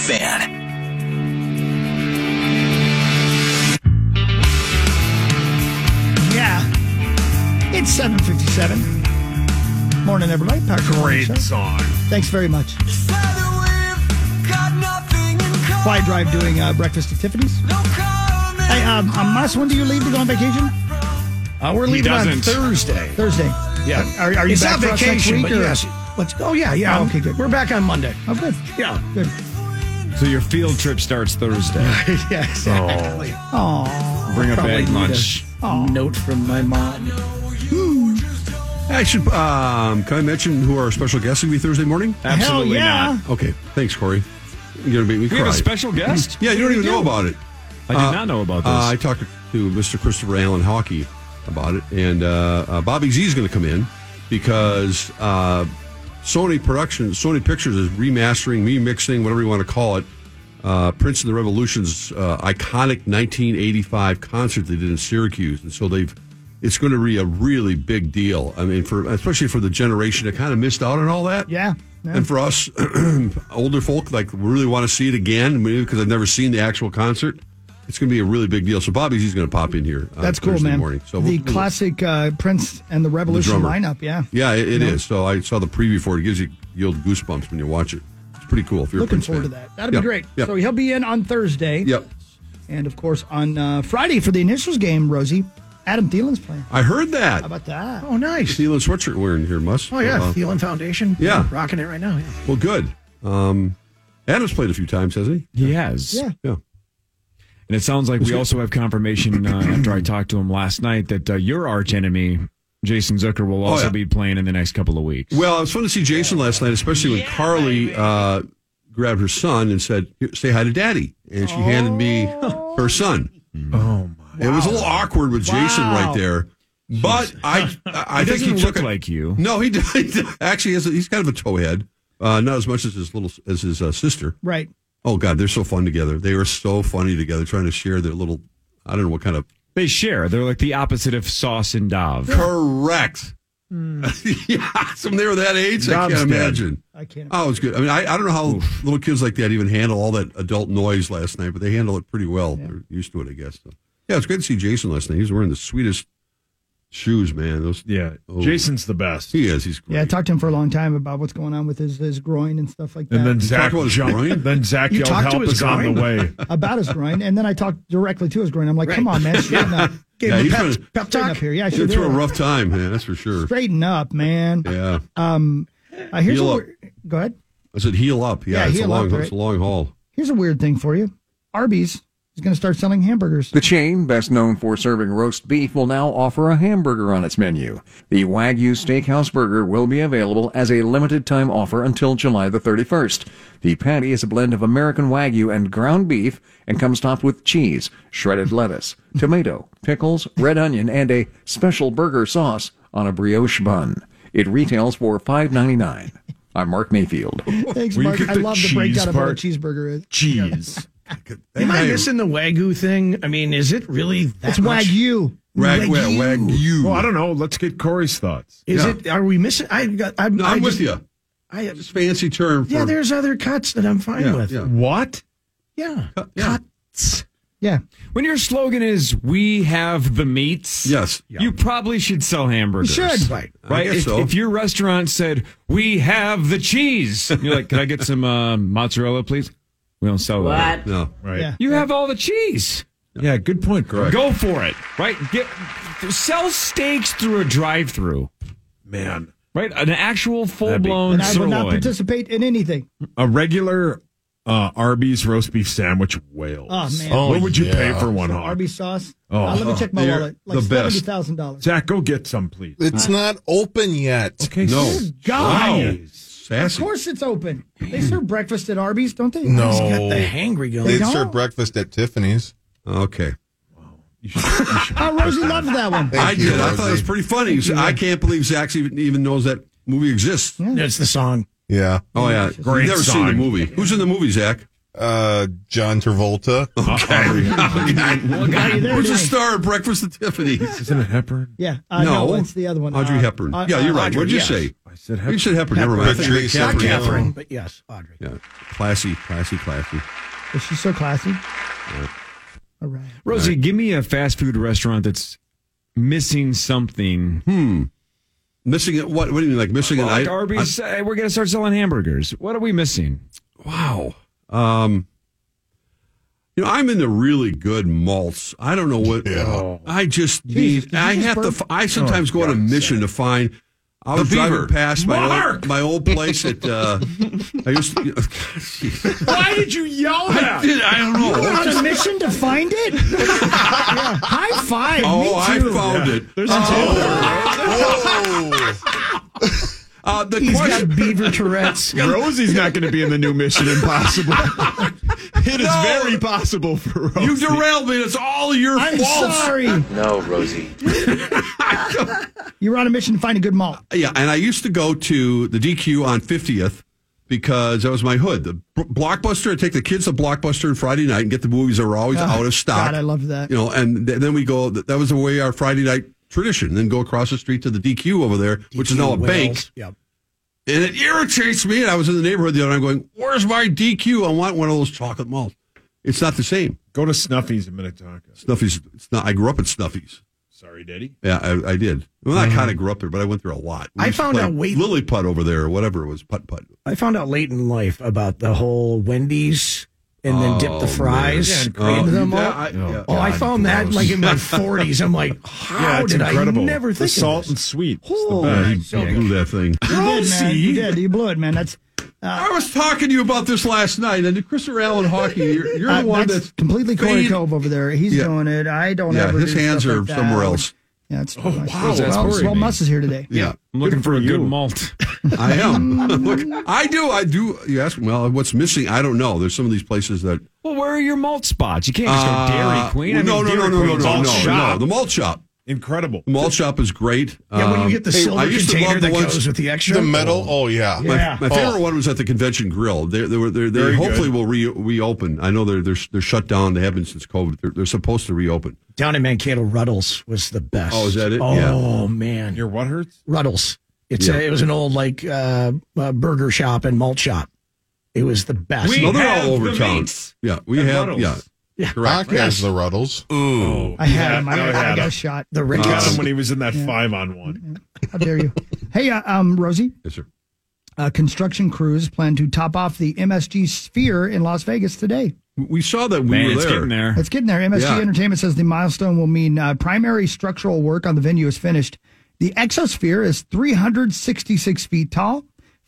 Fan. Yeah. It's 7:57. Morning, everybody. Great song. Thanks very much. Quiet Drive doing breakfast at Tiffany's. Hey, Mas, when do you leave to go on vacation? We're leaving on Thursday. Thursday. Yeah. Are you it's back not for us next vacation, week? but Or? yes. Yeah. Oh, okay, good. We're back on Monday. Oh, good. Yeah. Good. So your field trip starts Thursday. Yeah, exactly. Oh. Bring a Probably bag need lunch. Note from my mom. I should, can I mention who our special guest will be Thursday morning? Absolutely Hell yeah. not. Okay, thanks, Corey. You're going to make me We cry. have a special guest? Yeah, you don't even know about it. I did not know about this. I talked to Mr. Christopher Allen Hawkey about it, and Bobby Z is going to come in because Sony Pictures is remixing, whatever you want to call it, Prince and the Revolution's iconic 1985 concert they did in Syracuse, and so it's going to be a really big deal. I mean, especially for the generation that kind of missed out on all that. Yeah. And for us, older folk, really want to see it again, maybe because I've never seen the actual concert. It's going to be a really big deal. So Bobby's he's going to pop in here. That's cool, Thursday man. Morning. So the classic Prince and the Revolution lineup, yeah. Yeah, it is. So I saw the preview for it. It gives you goosebumps when you watch it. It's pretty cool if you're Looking a Prince forward fan. to that. That'd be great. Yep. So he'll be in on Thursday. Yep. And, of course, on Friday for the Initials game, Rosie, Adam Thielen's playing. I heard that. How about that? Oh, nice. Thielen sweatshirt wearing here, Mus. Oh, yeah. Thielen Foundation. Yeah. Rocking it right now. Yeah. Well, good. Adam's played a few times, hasn't he? He has. Yeah. Yeah. And it sounds like we also have confirmation after I talked to him last night that your arch enemy, Jason Zucker, will also be playing in the next couple of weeks. Well, it was fun to see Jason last night, especially when Carly grabbed her son and said, "Say hi to Daddy," and she handed me her son. Oh, my. It was a little awkward with Jason right there, but I think he took look like you. No, he actually he's kind of a towhead, not as much as his sister. Right. Oh God, they're so fun together. They are so funny together, trying to share their little. I don't know what kind of. They share. They're like the opposite of Sauce and Dov. Correct. Yeah, when they were that age, I can't imagine. I can't. Oh, it's good. I mean, I don't know how little kids like that even handle all that adult noise last night, but they handle it pretty well. Yeah. They're used to it, I guess. So. Yeah, it's great to see Jason last night. He was wearing the sweetest shoes, man. Jason's the best. He is. He's great. Yeah, I talked to him for a long time about what's going on with his groin and stuff like that. And then Zach groin? Then Zach yelled, "Help us on the way." About his groin, and then I talked directly to his groin. I'm like, "Come on, man, straighten up." Gave him a pep talk here. Yeah, he's through a rough time, man. That's for sure. Straighten up, man. Yeah. Here's Heal up. Go ahead. I said heal up. Yeah, it's a long haul. Here's a weird thing for you. Arby's is going to start selling hamburgers. The chain, best known for serving roast beef, will now offer a hamburger on its menu. The Wagyu Steakhouse Burger will be available as a limited-time offer until July the 31st. The patty is a blend of American Wagyu and ground beef and comes topped with cheese, shredded lettuce, tomato, pickles, red onion, and a special burger sauce on a brioche bun. It retails for $5.99. I'm Mark Mayfield. Thanks, Mark. I love the breakdown of what a cheeseburger is. Cheese. Am I missing the Wagyu thing? I mean, is it really that It's much? Wagyu. Wagyu. Well, I don't know. Let's get Corey's thoughts. Is it? Are we missing? I'm with you. Just fancy term. Yeah, there's other cuts that I'm fine with. Yeah. What? Yeah. Cuts. Yeah. When your slogan is "We have the meats," yes, you probably should sell hamburgers. You should. Right. Right? If your restaurant said, "We have the cheese," you're like, "Can I get some mozzarella, please?" We don't sell that. No. Right. Yeah. You have all the cheese. Yeah, good point, Correct. Go for it. Right? Sell steaks through a drive-through. Man. Right? An actual full-blown And I will sirloin. not participate in anything. A regular Arby's roast beef sandwich wails. Oh, man. What would you pay for one, Hawk? Arby's sauce. Oh. Let me check my They're wallet. Like the best. $70,000. Zach, go get some, please. It's not open yet. Okay. No. God. Wow. Of Sassy. course it's open. They serve breakfast at Arby's, don't they? No. He's got the hangry going. They don't? serve breakfast at Tiffany's. Okay. Oh, Rosie loved that one. I you, did. I thought it was Rosie. pretty funny. I can't believe Zach even knows that movie exists. That's the song. Yeah. Oh, yeah. Great You've never seen the song. movie. Who's in the movie, Zach? John Travolta. Got you there, Who's the didn't he? star of Breakfast at Tiffany's? Isn't it Hepburn? Yeah. No. it's the other one. Audrey Hepburn. Yeah, you're right. Audrey, What'd you yes. say? I said You said Hepburn. Never mind. I think Patrice Not Catherine. Catherine, but yes, Audrey. Yeah, classy. Is she so classy? All right. Rosie, give me a fast food restaurant that's missing something. Missing it? What do you mean? Like missing an Like item? Arby's, we're going to start selling hamburgers. What are we missing? Wow. I'm into really good malts. I don't know what. I just need. I have to. I sometimes go on a mission to find. I was driving past my old place at. I used to. Why did you yell that? I don't know. You were on a mission to find it? High five. Oh, Me I too. found it. There's a He's got beaver Tourette's. Rosie's not going to be in the new Mission Impossible. It is very possible for Rosie. You derailed me. It's all your I'm fault. sorry. No, Rosie. You were on a mission to find a good malt. Yeah, and I used to go to the DQ on 50th because that was my hood. The Blockbuster, I'd take the kids to Blockbuster on Friday night and get the movies that were always out of stock. God, I loved that. And then we go, that was the way our Friday night tradition. Then go across the street to the DQ over there, which is now a bank. Yep. And it irritates me. And I was in the neighborhood the other night, I'm going, where's my DQ? I want one of those chocolate malts. It's not the same. Go to Snuffy's in Minnetonka. Snuffy's, it's not. I grew up at Snuffy's. Sorry, Daddy. Yeah, I did. Well, I kind of grew up there, but I went there a lot. We I used to found play out Lily Putt over there, or whatever it was, putt. I found out late in life about the whole Wendy's and then dip the fries into them all. I found that like in my 40s. I'm like, how it's did incredible. I never the think salt of this? and sweet. It's Oh, the best. He blew that thing. You did, man. You did. You blew it, man. That's I was talking to you about this last night, and Christopher Allen Hockey, you're the one that's completely Corey Cove over there. He's doing it. I don't ever his do hands stuff are like that. somewhere else. Yeah, it's Corey. well, Muss is here today. Yeah. I'm looking for a you. good malt. I am. Look, I do. You ask me, well, what's missing? I don't know. There's some of these places that. Well, where are your malt spots? You can't just go Dairy Queen. No. shop. The malt shop. Incredible. The malt shop is great. Yeah, when you get the silver I used to container love the that ones- goes with the extra. The metal. Oh, yeah. My favorite one was at the Convention Grill. They hopefully will reopen. I know they're shut down. They have been since COVID. They're supposed to reopen. Down in Mankato, Ruddles was the best. Oh, is that it? Oh, Yeah. man. Your what hurts? Ruddles. It was an old burger shop and malt shop. It was the best. We No, they're have all over the town. meats. Yeah, we at have. Ruddles. Yeah, Doc has the Ruddles. Ooh. I had him. I I got a shot. The I got Ricketts. him when he was in that 5-on-1. How dare you? Hey, Rosie. yes, sir. Construction crews plan to top off the MSG Sphere in Las Vegas today. We saw that we Man, were it's there. getting there. It's getting there. MSG Yeah. Entertainment says the milestone will mean primary structural work on the venue is finished. The Exosphere is 366 feet tall,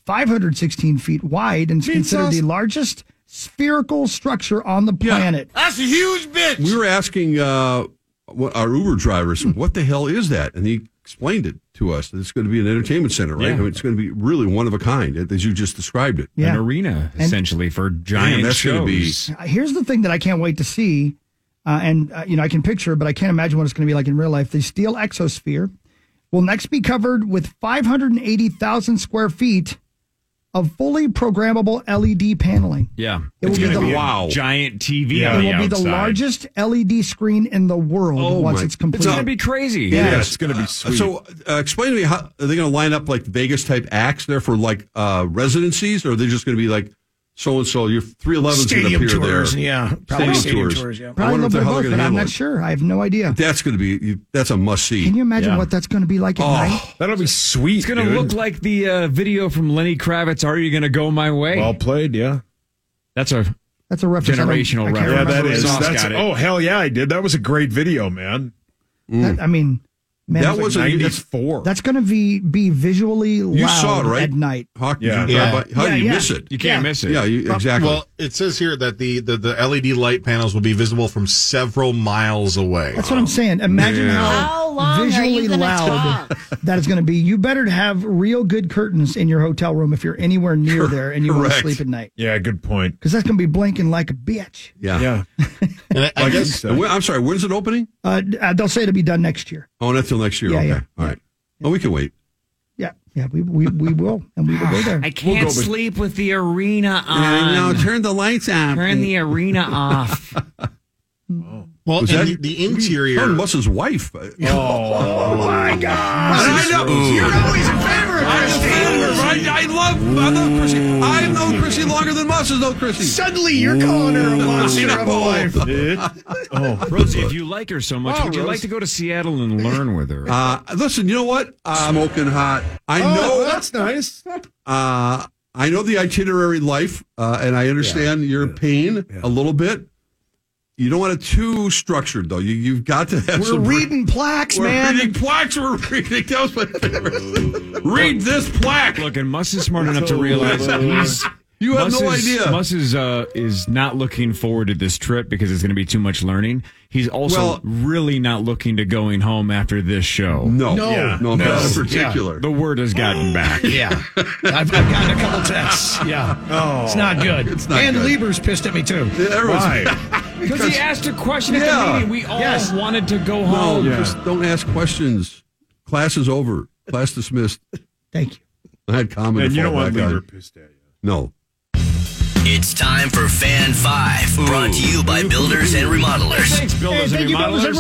516 feet wide, and is considered the largest spherical structure on the planet. That's a huge bitch. We were asking our Uber drivers, what the hell is that? And he explained it to us. It's going to be an entertainment center, right? Yeah. I mean, it's going to be really one of a kind, as you just described it. Yeah. An arena, essentially, for giant that's gonna shows. be- Here's the thing that I can't wait to see, and I can picture, but I can't imagine what it's going to be like in real life. The steel Exosphere will next be covered with 580,000 square feet of fully programmable LED paneling. Yeah. It will be gonna the- Wow. giant TV Yeah. on It the will be the outside. largest LED screen in the world once my- it's complete. It's going to be crazy. Yeah, it's going to be sweet. So, explain to me, how are they going to line up like Vegas type acts there for like residencies, or are they just going to be like so and so? Your 311's going to Stadium appear tours. there. Yeah. Probably stadium tours. tours. Yeah. I Probably a wonder little bit how of they're both, going to but I'm handle not it. sure. I have no idea. That's going to be that's a must see. Can you imagine Yeah. what that's going to be like at night? That'll be sweet. It's going to look like the video from Lenny Kravitz, Are You Going to Go My Way? well played, yeah. That's a That's a reference. Generational I can't reference. Yeah, remember that what is. it's Sauce That's, got it. oh, hell yeah, I did. That was a great video, man. I mean, man, That was a 94. that's going to be visually loud You saw it, right? at night. Hawk, Yeah. did you drive by? How do you Yeah. miss it? You can't miss it. Yeah, exactly. Well, it says here that the LED light panels will be visible from several miles away. That's what I'm saying. Imagine How long are visually you gonna loud talk? that is going to be. You better have real good curtains in your hotel room if you're anywhere near there and you want to Correct. sleep at night. Yeah, good point. Because that's going to be blinking like a bitch. yeah. Yeah. And I guess And I'm sorry, when's it opening? They'll say it'll be done next year. Oh, not till next year. Yeah, okay. yeah. All right. Oh, we can wait. Yeah, we will, and we will go there. I can't sleep with the arena on. turn the lights on. Turn the arena off. Well, Was and that the interior. Elon Musk's wife. Oh my God! I know. You're always in favor of Christy. I love Chrissy. I've known Chrissy longer than Musk has known Chrissy. Suddenly, you're calling her a monster of a wife. Rosie, if you like her so much, would you like to go to Seattle and learn with her? Listen, you know what? Smoking hot. I know. That's nice. I know the itinerary life, and I understand your pain a little bit. You don't want it too structured, though. You've got to have some... We're reading plaques, man. We're reading plaques. That was my favorite. Read this plaque. Look, and Muss is smart enough to realize you have no idea. Muss is not looking forward to this trip because it's going to be too much learning. He's also really not looking to going home after this show. No, not in particular. Yeah. The word has gotten back. Yeah. I've gotten a couple texts. Yeah. Oh. It's not good. It's not and good. Lieber's pissed at me, too. Why? Because he asked a question at the meeting. We all wanted to go home. No, just don't ask questions. Class is over. Class dismissed. Thank you. I had comment. And you don't want Lieber pissed at you. No. It's time for Fan 5, brought to you by Builders and Remodelers. Thanks, Builders and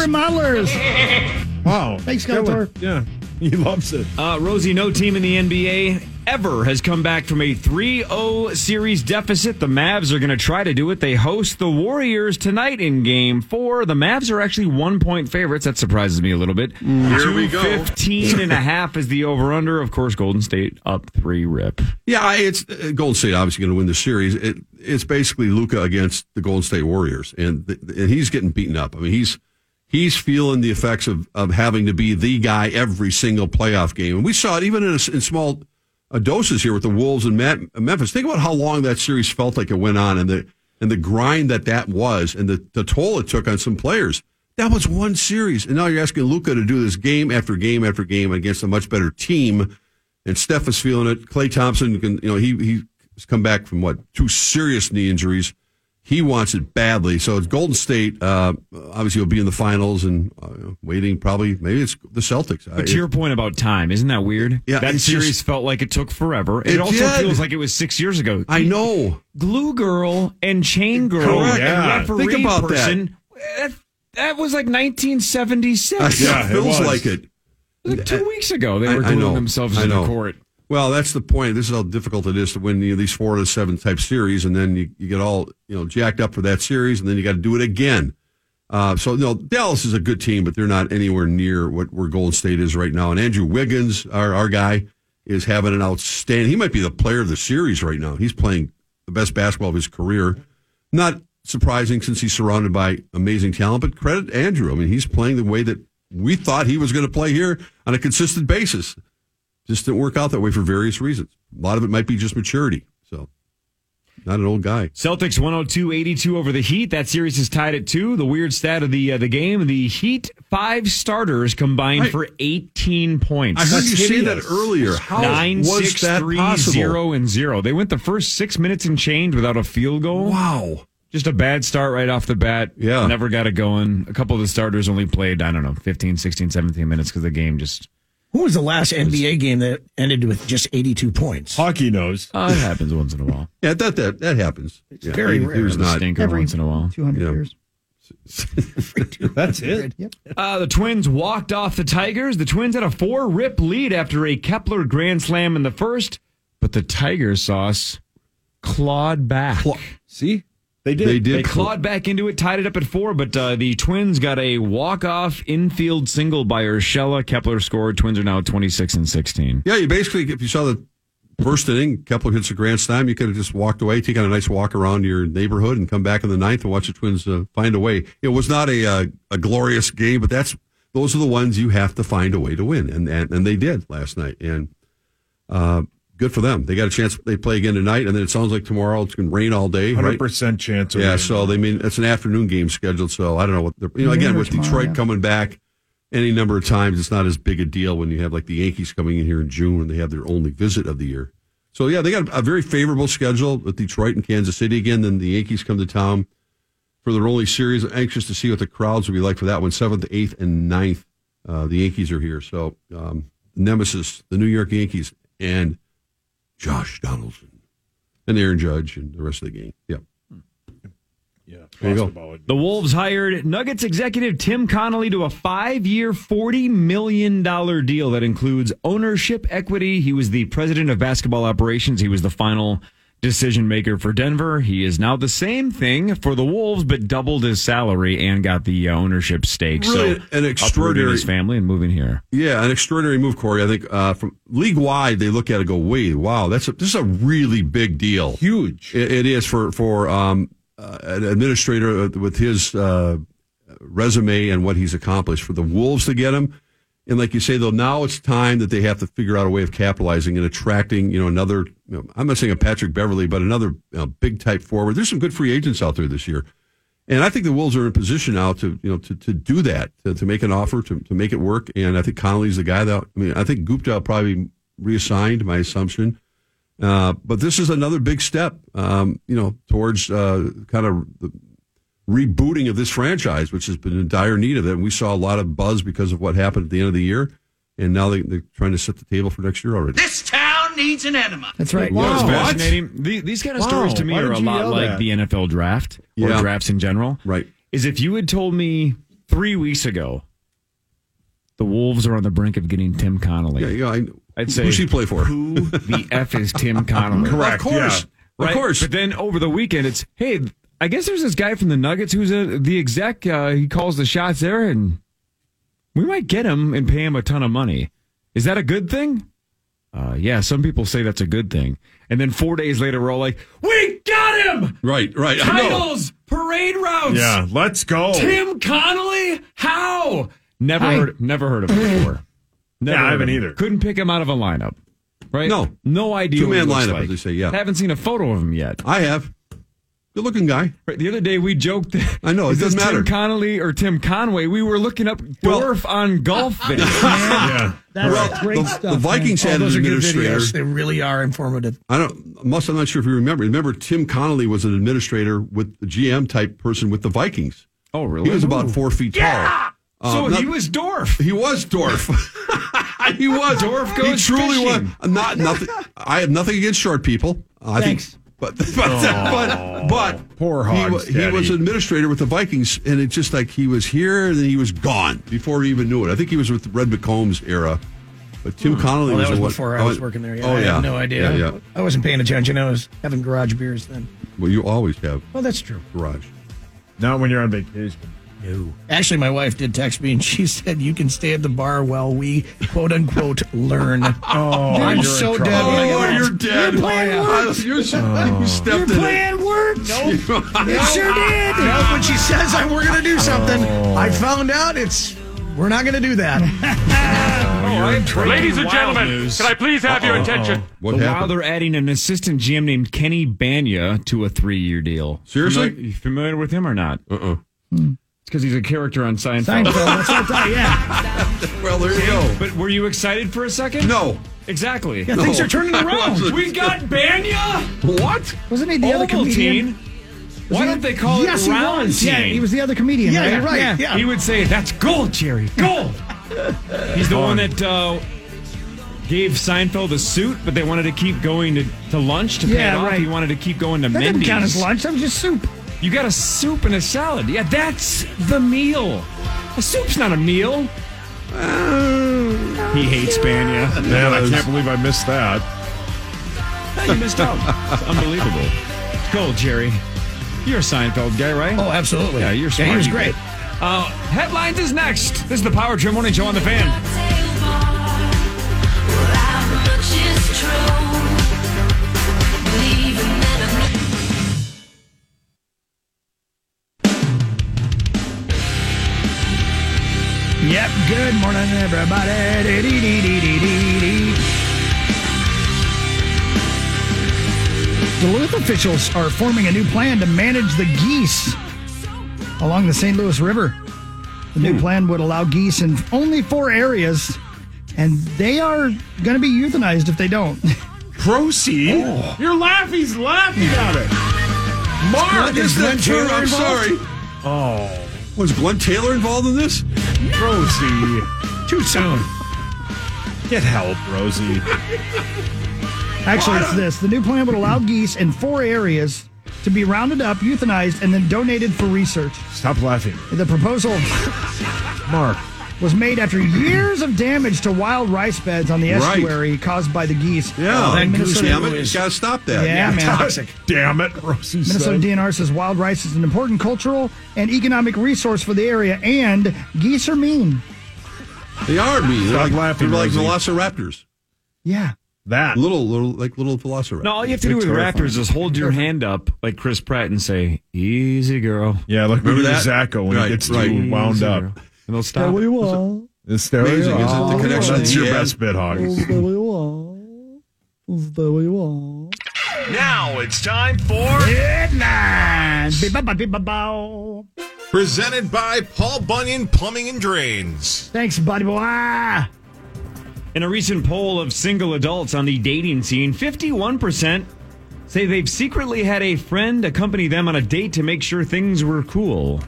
Remodelers. Wow. Thanks, Skeletor. Yeah, he loves it. Rosie, no team in the NBA ever has come back from a 3-0 series deficit. The Mavs are going to try to do it. They host the Warriors tonight in Game 4. The Mavs are actually 1-point favorites. That surprises me a little bit. Here we go. 15.5 is the over-under. Of course, Golden State up 3 rip. Yeah, it's Golden State obviously going to win the series. It's basically Luka against the Golden State Warriors, and he's getting beaten up. I mean, he's feeling the effects of having to be the guy every single playoff game, and we saw it even in small doses here with the Wolves and Memphis. Think about how long that series felt like it went on, and the grind that was, and the toll it took on some players. That was one series, and now you're asking Luka to do this game after game after game against a much better team. And Steph is feeling it. Klay Thompson, he's come back from 2 serious knee injuries. He wants it badly. So it's Golden State. Obviously, will be in the finals and waiting. Probably, maybe it's the Celtics. But to your point about time, isn't that weird? Yeah, that series felt like it took forever. It also feels like it was 6 years ago. I know. Glue girl and chain girl and referee Think about person. That was like 1976. Yeah, it feels like it. Like 2 weeks ago, they were gluing themselves to the court. Well, that's the point. This is how difficult it is to win these 4-7 type series, and then you get all jacked up for that series, and then you got to do it again. Dallas is a good team, but they're not anywhere near where Golden State is right now. And Andrew Wiggins, our guy, is having an outstanding. He might be the player of the series right now. He's playing the best basketball of his career. Not surprising since he's surrounded by amazing talent, but credit Andrew. I mean, he's playing the way that we thought he was going to play here on a consistent basis. Just didn't work out that way for various reasons. A lot of it might be just maturity. So, not an old guy. Celtics 102-82 over the Heat. That series is tied at 2. The weird stat of the game: the Heat 5 starters combined for 18 points. I heard you say that earlier. How 9, was 6, that 3, possible? 0, and 0. They went the first 6 minutes and change without a field goal. Wow. Just a bad start right off the bat. Yeah. Never got it going. A couple of the starters only played, 15, 16, 17 minutes because the game just... Who was the last NBA game that ended with just 82 points? Hockey knows. It happens once in a while. Yeah, that happens. It's very rare. He was not stinker once in a while. 200 years. That's it. Yep. The Twins walked off the Tigers. The Twins had a 4-rip lead after a Kepler grand slam in the first, but the Tigers sauce clawed back. See? They did. They clawed back into it, tied it up at 4, but the Twins got a walk-off infield single by Urshela. Kepler scored. Twins are now 26-16. Yeah, you basically, if you saw the first inning, Kepler hits a grand slam, you could have just walked away, taken a nice walk around your neighborhood, and come back in the ninth and watch the Twins find a way. It was not a glorious game, but those are the ones you have to find a way to win, and they did last night. And good for them. They got a chance. They play again tonight, and then it sounds like tomorrow it's going to rain all day. 100% chance. Yeah, so it's an afternoon game scheduled. So I don't know what again with Detroit coming back any number of times, it's not as big a deal when you have like the Yankees coming in here in June and they have their only visit of the year. So yeah, they got a very favorable schedule with Detroit and Kansas City again. Then the Yankees come to town for their only series. I'm anxious to see what the crowds will be like for that one. 7th, 8th, and 9th. The Yankees are here. So nemesis, the New York Yankees, and Josh Donaldson, and Aaron Judge, and the rest of the game. Yeah. Yeah, there you go. The Wolves hired Nuggets executive Tim Connolly to a 5-year, $40 million deal that includes ownership equity. He was the president of basketball operations. He was the final decision maker for Denver. He is now the same thing for the Wolves, but doubled his salary and got the ownership stake. Really so an extraordinary his family and moving here. Yeah, an extraordinary move, Corey. I think from league wide, they look at it and go, "Wait, wow, this is a really big deal. Huge. It is for an administrator with his resume and what he's accomplished. For the Wolves to get him, and like you say, though, now it's time that they have to figure out a way of capitalizing and attracting, another. I'm not saying a Patrick Beverley, but another big type forward. There's some good free agents out there this year, and I think the Wolves are in position now to do that, to make an offer, to make it work. And I think Connolly's the guy that. I think Gupta will probably reassigned, my assumption. But this is another big step, towards kind of the rebooting of this franchise, which has been in dire need of it. And we saw a lot of buzz because of what happened at the end of the year. And now they're trying to set the table for next year already. This town needs an enema. That's right. Wow. Wow. Fascinating. These kind of stories to me Why are did a you lot yell like that? the NFL draft or Yeah. drafts in general. Right. Is if you had told me 3 weeks ago the Wolves are on the brink of getting Tim Connolly, Yeah, I'd say, who's he play for? who the F is Tim Connolly? Correct. Of course. Yeah. Of course. But then over the weekend, it's, hey, I guess there's this guy from the Nuggets who's the exec. He calls the shots there, and we might get him and pay him a ton of money. Is that a good thing? Yeah, some people say that's a good thing. And then 4 days later, we're all like, we got him! Right. I know. Titles, parade routes. Yeah, let's go. Tim Connolly? How? Never heard of him before. Never Yeah, I heard haven't of him. either. Couldn't pick him out of a lineup. Right? No idea. Two-man what he looks lineup, like. as they say, yeah. Haven't seen a photo of him yet. I have. Good looking guy. Right, the other day we joked that I know, it is this doesn't matter. Tim Connolly or Tim Conway. We were looking up Dorf on golf videos. Yeah. That's great the stuff. Vikings Oh, had an those are good administrator. videos. They really are informative. I'm not sure if you remember. Remember, Tim Connolly was an administrator with the GM type person with the Vikings. Oh, really? He was about 4 feet tall. So he was Dorf. He was Dorf. He was. Dorf goes He truly fishing. was. Nothing. I have nothing against short people. I Thanks. think. But Poor he Hogs, was Daddy. an administrator with the Vikings, and it's just like he was here and then he was gone before he even knew it. I think he was with the Red McCombs era. But Tim Connolly Well, that was the one- before I was working there. Yeah, Oh, I yeah. had no idea. Yeah. I wasn't paying attention. I was having garage beers then. Well, you always have Well, that's true. garage. Not when you're on vacation. No. Actually, my wife did text me and she said, you can stay at the bar while we, quote unquote, learn. Oh, I'm you're so in dead. trouble. Oh, you're dead. Your plan worked. You stepped in it. Plan worked. It sure did. No, when she says we're going to do something, I found out we're not going to do that. Ladies and gentlemen, can I please have your attention? What While happened? they're adding an assistant GM named Kenny Banya to a 3-year deal. Seriously? You familiar with him or not? Uh-uh. It's because he's a character on Seinfeld. Seinfeld. That's what I thought. Yeah. Well, there you go. But were you excited for a second? No. Exactly. Yeah, things are turning I around. wasn't. We got Banya? What? Wasn't he the other comedian? Why don't they call Yes, it he Round was. Team? Yeah, he was the other comedian. Yeah, right? you're right. Yeah. He would say, that's gold, Jerry. Gold. He's the one that gave Seinfeld a suit, but they wanted to keep going to lunch to pay Yeah, it off. right. He wanted to keep going to That didn't Mendy's. count as lunch. That was just soup. You got a soup and a salad. Yeah, that's the meal. A soup's not a meal. He hates Banya. Man, I can't believe I missed that. You missed out. Unbelievable. Gold, Jerry. You're a Seinfeld guy, right? Oh, absolutely. Yeah, you're smart. Yeah, he was great. Headlines is next. This is the Power Trim Morning Show on the Fan. Yep. Good morning, everybody. Dee-dee-dee-dee-dee-dee. Duluth officials are forming a new plan to manage the geese along the St. Louis River. The new plan would allow geese in only 4 areas, and they are going to be euthanized if they don't. Proceed? You're laughing. He's laughing at it. Mark, Is that true? I'm sorry. Oh, Was Glenn Taylor involved in this? Rosie. Too soon. Get help, Rosie. Actually, it's this. The new plan would allow geese in 4 areas to be rounded up, euthanized, and then donated for research. Stop laughing. The proposal Mark was made after years of damage to wild rice beds on the estuary caused by the geese. Yeah, that goose, damn it. You got to stop that. Yeah, man. toxic. Damn it, Rosie Minnesota said. DNR says wild rice is an important cultural and economic resource for the area, and geese are mean. They are mean. Stop laughing, They're like Rosie. velociraptors. Yeah. That. Little velociraptors. No, all you have to do with raptors is hold your hand up like Chris Pratt and say, "Easy, girl." Yeah, like Remember maybe that? Zacho when he gets too wound Easy, up. girl. And they'll stop. It's there. Amazing, isn't it? The connection That's at your the end. best bit, Hog. Now it's time for Headlines. Presented by Paul Bunyan Plumbing and Drains. Thanks, buddy boy. In a recent poll of single adults on the dating scene, 51% say they've secretly had a friend accompany them on a date to make sure things were cool.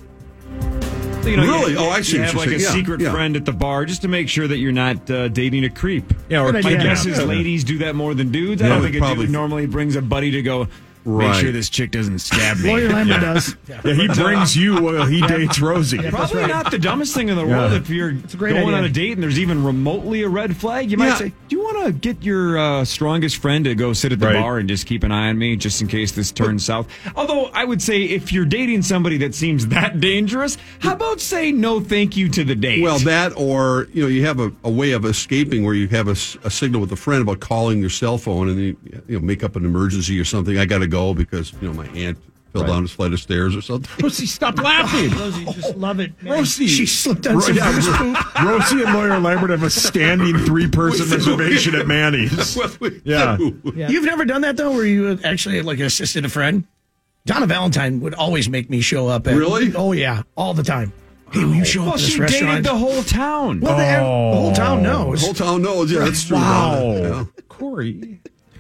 So, Really? I see You what have you're like a saying. secret Yeah. friend at the bar just to make sure that you're not dating a creep. Yeah, or Good My idea. guess is Yeah. ladies do that more than dudes. I Yeah, don't think a probably. dude normally brings a buddy to go, make Right. sure this chick doesn't stab me. Lawyer Lambert does. Yeah, he brings you while he dates Rosie. Probably not the dumbest thing in the world Yeah. if you're a great going idea. on a date and there's even remotely a red flag. You might Yeah. say, do you want to get your strongest friend to go sit at the Right. bar and just keep an eye on me just in case this turns south? Although I would say if you're dating somebody that seems that dangerous, how about say no thank you to the date? Well, that or, you have a way of escaping where you have a signal with a friend about calling your cell phone and you make up an emergency or something. I got to go because, my aunt fell down a flight of stairs or something. Rosie, stop laughing. Rosie, just love it. Man. Rosie. She slipped on some goose poop. Rosie and Lawyer Lambert have a standing 3-person reservation at Manny's. Well, we Yeah. do. Yeah. You've never done that, though, where you actually like assisted a friend? Donna Valentine would always make me show up at. Really? Oh, yeah. All the time. Hey, will you show well, up at this she restaurant? dated the whole town. Well, the whole town knows. The whole town knows. Yeah, that's true. Wow. Yeah. Corey.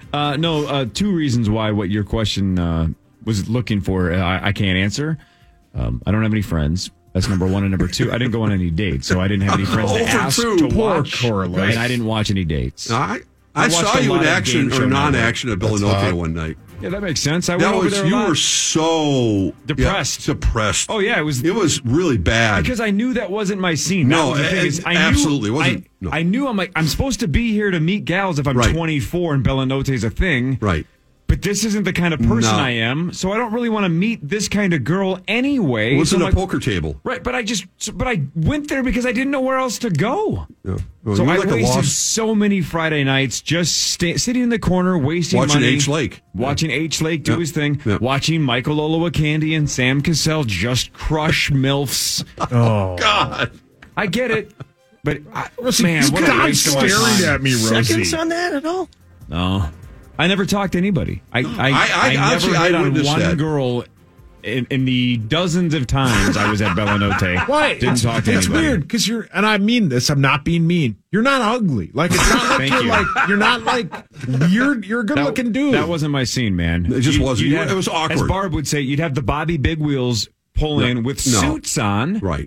No, two reasons why what your question was looking for I can't answer. I don't have any friends. That's number one. And number two, I didn't go on any dates, so I didn't have any friends to Oh, for ask two. to Poor watch. Correlate. And I didn't watch any dates. I watched saw a you lot in of action game show or non-action at That's Philadelphia hot. one night. Yeah, that makes sense. I That went over was there a you lot. were so Depressed. depressed. Oh yeah, it was really bad. because I knew that wasn't my scene. That No, was the thing, is I knew, absolutely wasn't. No. I knew I'm supposed to be here to meet gals if I'm Right. 24 and Bellinote's a thing. Right. But this isn't the kind of person No. I am, so I don't really want to meet this kind of girl anyway. It wasn't so a I'm like, poker table. right? But I went there because I didn't know where else to go. Yeah. Well, So you were I like a wasted lost so many Friday nights just sitting in the corner, wasting watching money. H Lake. Watching H. Lake do Yeah. his thing. Yeah. Watching Michael Olowokandi and Sam Cassell just crush MILFs. Oh. God. I get it. But, Rosie, man, what a stop waste of my staring time. at me, Rosie. Seconds on that at all? No. I never talked to anybody. I actually, never I hit on witnessed one that. girl in the dozens of times I was at Bellinote. Why? Didn't talk to It's anybody. weird because and I mean this, I'm not being mean. You're not ugly. Like, it's not like Thank you're you. like, you're not like, you're a good looking dude. That wasn't my scene, man. It just wasn't. you'd have- It was awkward. As Barb would say, you'd have the Bobby Big Wheels pull in with No. suits on. Right.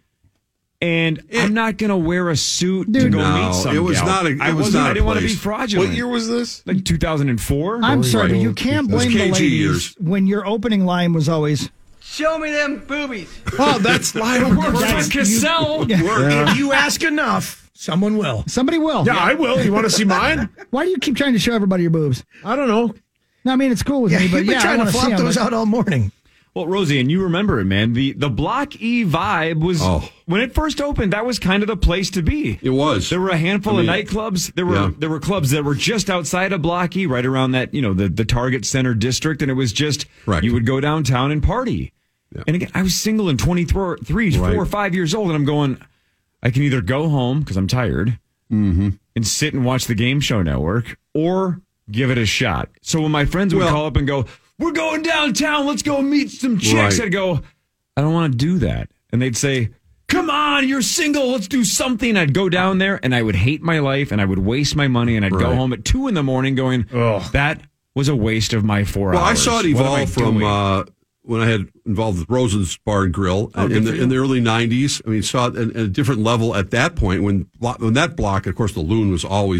And I'm not going to wear a suit to go no, meet some it was gal. not a- it I was wasn't- not I a didn't want to be place. fraudulent. What year was this? Like 2004? I'm sorry, but you can't Those blame the KG ladies years. when your opening line was always, Show me them boobies. Oh, that's live. That's Cassell. If you ask enough, someone will. somebody will. Yeah, I will. You want to see mine? Why do you keep trying to show everybody your boobs? I don't know. No, I mean, it's cool with Yeah, me, you've but been yeah, I trying want to to see flop them. those out all morning. Well, Rosie, and you remember it, man. The Block E vibe was when it first opened. That was kind of the place to be. It was. There were a handful of nightclubs. There were clubs that were just outside of Block E, right around that the Target Center district, and it was just Correct. you would go downtown and party. Yeah. And again, I was single and 23, 4 or 5 years old, and I'm going. I can either go home because I'm tired and sit and watch the Game Show Network, or give it a shot. So when my friends would call up and go, "We're going downtown. Let's go meet some chicks," Right. I'd go, "I don't want to do that." And they'd say, "Come on, you're single. Let's do something." I'd go down there and I would hate my life and I would waste my money and I'd go Right. home at 2 a.m. going, that was a waste of my 4 hours. Well, I saw it What am I evolve from doing?" when I had involved with Rosen's Bar and Grill in the early 90s. I mean, saw it at a different level at that point when that block, of course, the Loon was always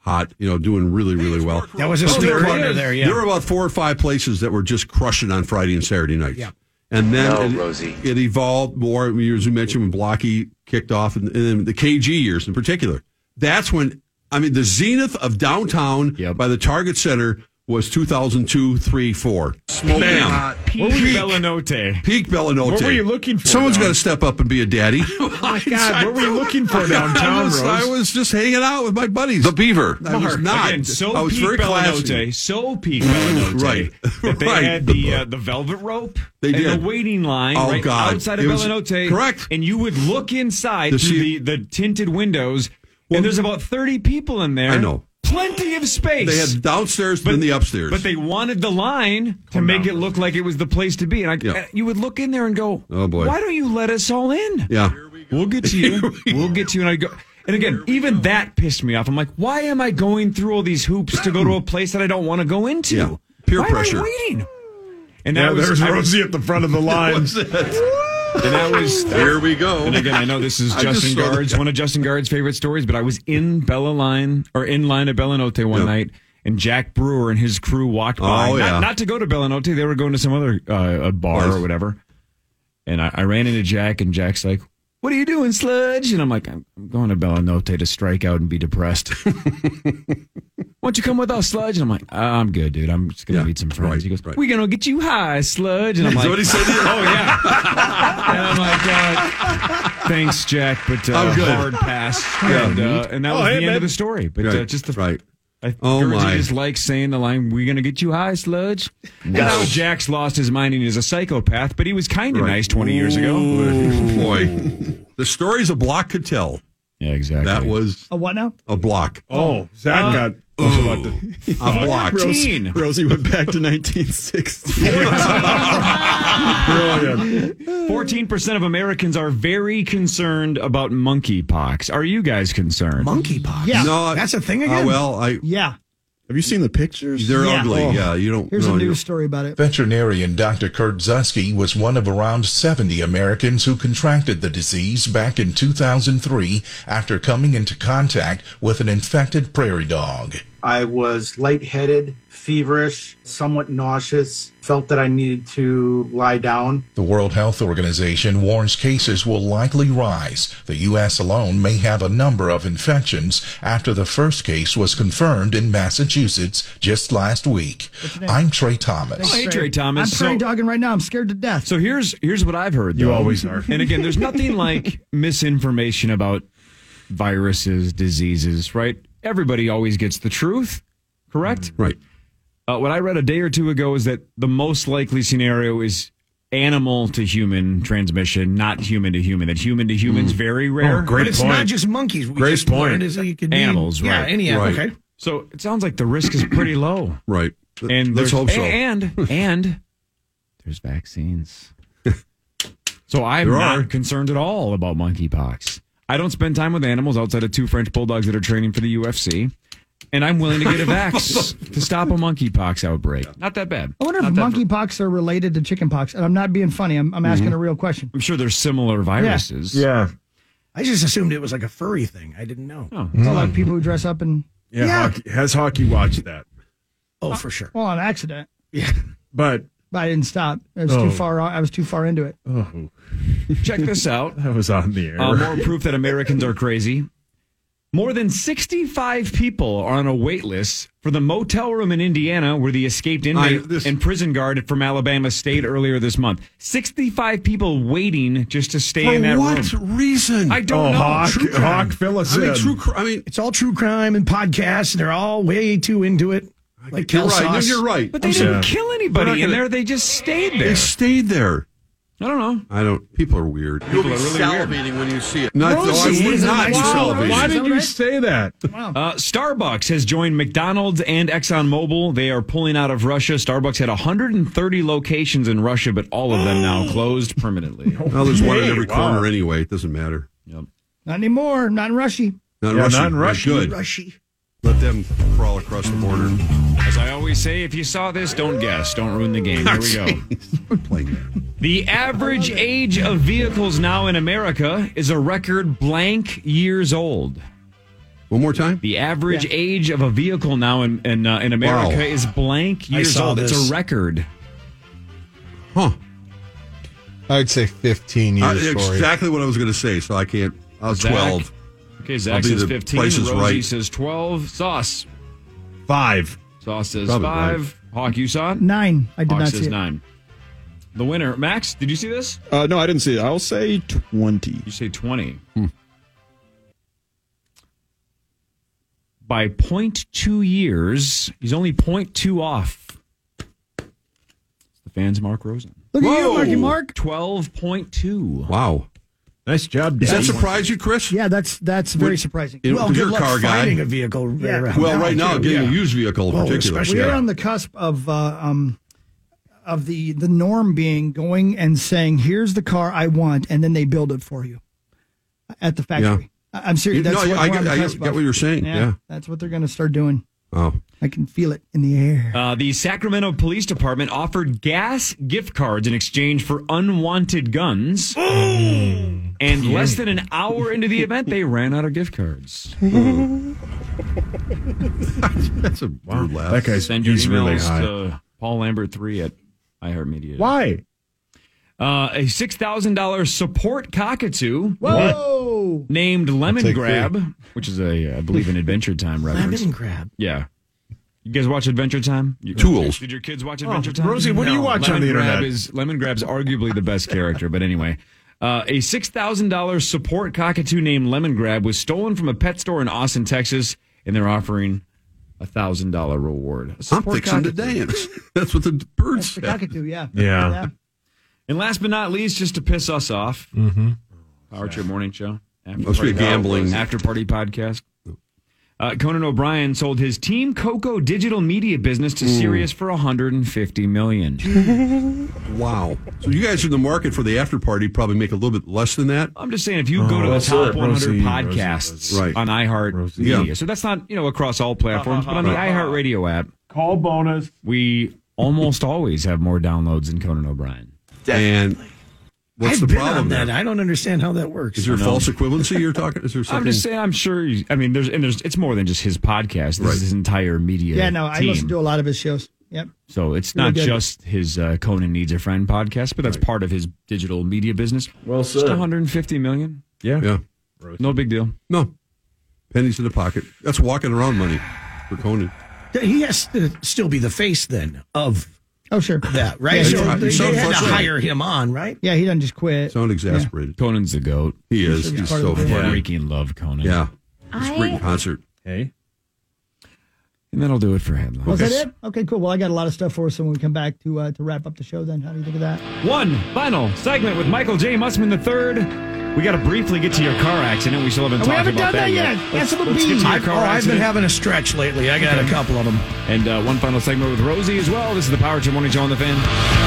hot, doing really, really well. That was a still partner there, yeah. There were about 4 or 5 places that were just crushing on Friday and Saturday nights. Yeah. And then it evolved more, as you mentioned, when Blocky kicked off, and then the KG years in particular. That's when, the zenith of downtown by the Target Center was 2002, 3, 4. Bam. Peak Bellinote. Peak Bellinote. What were you looking for? Someone's got to step up and be a daddy. Oh, my God. What were you looking for downtown, Rose? I was just hanging out with my buddies. The Beaver. I was not. Again, I was very classy. So peak Bellinote. Right. That they had the velvet rope. They did. And the waiting line outside of Bellinote. Correct. And you would look inside through the tinted windows, and there's about 30 people in there. I know. Plenty of space. They had downstairs and the upstairs. But they wanted the line to make it look like it was the place to be. And you would look in there and go, oh, boy. Why don't you let us all in? Yeah. We'll get to you. We'll get to you. And I'd go. And again, even that pissed me off. I'm like, why am I going through all these hoops to go to a place that I don't want to go into? Yeah. Peer pressure. Why am I waiting? And there's Rosie at the front of the line. And that was here we go. And again, I know this is Justin Guard's one of Justin Guard's favorite stories, but I was in line at Bellinote one night, and Jack Brewer and his crew walked by. Not to go to Bellinote, they were going to some other bar or whatever. And I ran into Jack, and Jack's like, "What are you doing, Sludge?" And I'm like, "I'm going to Bellinote to strike out and be depressed." "Why don't you come with us, Sludge?" And I'm like, "I'm good, dude. I'm just going to meet some friends." Right, he goes, "We're going to get you high, Sludge." And I'm like, what he said? "Oh, yeah." And I'm like, "Thanks, Jack, but hard pass." And that was the end of the story. But just the... Right. Guernsey just likes saying the line, "We're going to get you high, Sludge." And now Jack's lost his mind and he's a psychopath, but he was kind of nice 20 years ago. Boy, the stories a block could tell. Yeah, exactly. That was... A what now? A block. Oh, Zach got... A block. Rosie went back to 1960. Brilliant. 14% of Americans are very concerned about monkeypox. Are you guys concerned? Monkeypox? Yeah. No, that's a thing again? Yeah. Have you seen the pictures? They're ugly. Yeah, you don't... Here's a news story about it. Veterinarian Dr. Kurt Zusky was one of around 70 Americans who contracted the disease back in 2003 after coming into contact with an infected prairie dog. I was lightheaded, feverish, somewhat nauseous, felt that I needed to lie down. The World Health Organization warns cases will likely rise. The U.S. alone may have a number of infections after the first case was confirmed in Massachusetts just last week. I'm Trey Thomas. Hey, Trey Thomas. I'm prairie dogging right now. I'm scared to death. So here's what I've heard, though. You always are. And again, there's nothing like misinformation about viruses, diseases, right? Everybody always gets the truth, correct? Right. What I read a day or two ago is that the most likely scenario is animal to human transmission, not human to human. That human to human is very rare. Oh, great point. It's not just monkeys. Great point. It could animals, be, right? Yeah, any animal. Right. Okay. So it sounds like the risk is pretty low. Right. And let's hope so. And there's vaccines. So I'm not concerned at all about monkeypox. I don't spend time with animals outside of 2 French bulldogs that are training for the UFC. And I'm willing to get a vax to stop a monkeypox outbreak. Not that bad. I wonder if monkeypox are related to chickenpox. And I'm not being funny. I'm asking a real question. I'm sure there's similar viruses. Yeah. I just assumed it was like a furry thing. I didn't know. Oh. It's all like people who dress up and... Yeah. Hockey watched that. Oh, for sure. Well, on accident. Yeah. But I didn't stop. I was too far. I was too far into it. Oh. Check this out. That was on the air. More proof that Americans are crazy. More than 65 people are on a wait list for the motel room in Indiana where the escaped inmate and prison guard from Alabama stayed earlier this month. 65 people waiting just to stay in that room. For what reason? I don't know. Hawk, fill us in. It's all true crime and podcasts, and they're all way too into it. Like you're right. You're right. But they didn't kill anybody in there. They just stayed there. They stayed there. I don't know. People are weird. You'll be salivating when you see it. I would not be salivating. Why did you say that? Starbucks has joined McDonald's and ExxonMobil. They are pulling out of Russia. Starbucks had 130 locations in Russia, but all of them now closed permanently. Well, there's one in every corner anyway. It doesn't matter. Yep. Not anymore. Not in Russia. Not in Russia. Good. Let them crawl across the border. As I always say, if you saw this, don't guess. Don't ruin the game. Here we go. The average age of vehicles now in America is a record blank years old. One more time. The average age of a vehicle now in America is blank years old. It's a record. Huh. I'd say 15 years. Exactly what I was going to say, so I can't. I was 12. Okay, Zach says 15. Rosie right. says 12. Sauce. 5. Sauce says Probably 5. right. Hawk, you saw it? 9. I did Hawk not says see it. 9. The winner, Max, did you see this? No, I didn't see it. I'll say 20. You say 20. By 0.2 years, he's only 0.2 off. It's the fans, Mark Rosen. Look at you, Marky Mark. 12.2. Wow. Nice job, Does Dad. that surprise you, Chris? Yeah, that's very surprising. Well, you're a car guy. Finding a vehicle. Right now, getting a used vehicle in particular. We're on the cusp of the norm being going and saying, "Here's the car I want," and then they build it for you at the factory. I'm serious. That's what I get what you're saying. Yeah, that's what they're going to start doing. Oh, I can feel it in the air. The Sacramento Police Department offered gas gift cards in exchange for unwanted guns. And less than an hour into the event, they ran out of gift cards. That's a weird laugh. That guy's Send your he's really emails high. to Paul Lambert 3 at iHeartMedia. Why? A $6,000 support cockatoo. Whoa! Named Lemon take Grab, which is I believe, an Adventure Time reference. Lemon Grab. Yeah. You guys watch Adventure Time? Tools. Did your kids watch Adventure Time? Rosie, what do you watch on the internet? Lemon Grab's arguably the best character, but anyway. A $6,000 support cockatoo named Lemon Grab was stolen from a pet store in Austin, Texas, and they're offering a $1,000 reward. I'm fixing to dance. That's what the birds The cockatoo, yeah. Yeah. And last but not least, just to piss us off, Power Trip Morning Show. Must be a gambling. After Party Podcast. Conan O'Brien sold his Team Coco digital media business to Sirius for $150 million. Wow. So you guys are in the market for the after party, probably make a little bit less than that? I'm just saying, if you go to the top 100 podcasts on iHeartMedia, so that's not across all platforms, but on the iHeartRadio app, Call bonus. we almost always have more downloads than Conan O'Brien. And what's I've the been problem on there? that. I don't understand how that works. Is there false equivalency you're talking? Is there something? I'm just saying, I'm sure. There's it's more than just his podcast. This is his entire media. Yeah, no, I team. listen to a lot of his shows. Yep. So it's Really not good. just his Conan Needs a Friend podcast, but that's part of his digital media business. Well Just said. $150 million. Yeah. No big deal. No. Pennies in the pocket. That's walking around money for Conan. He has to still be the face then of sure. that, right? Yeah, So you they sound had to frustrated. hire him on, right? Yeah, he doesn't just quit. Sound exasperated. Conan's the GOAT. He is. He's He's part so of the- funny. Freaking love Conan. Yeah. It's a great concert. Hey. And that'll do it for headlines. Was that it? Okay, cool. Well, I got a lot of stuff for us when we come back to wrap up the show then. How do you think of that? One final segment with Michael J. Mussman III. We got to briefly get to your car accident. We still haven't We talked haven't about done that yet. Let's SMB. get to your car I've been accident. having a stretch lately. I got a couple of them. And one final segment with Rosie as well. This is the Power Trip Morning Show on the Fan.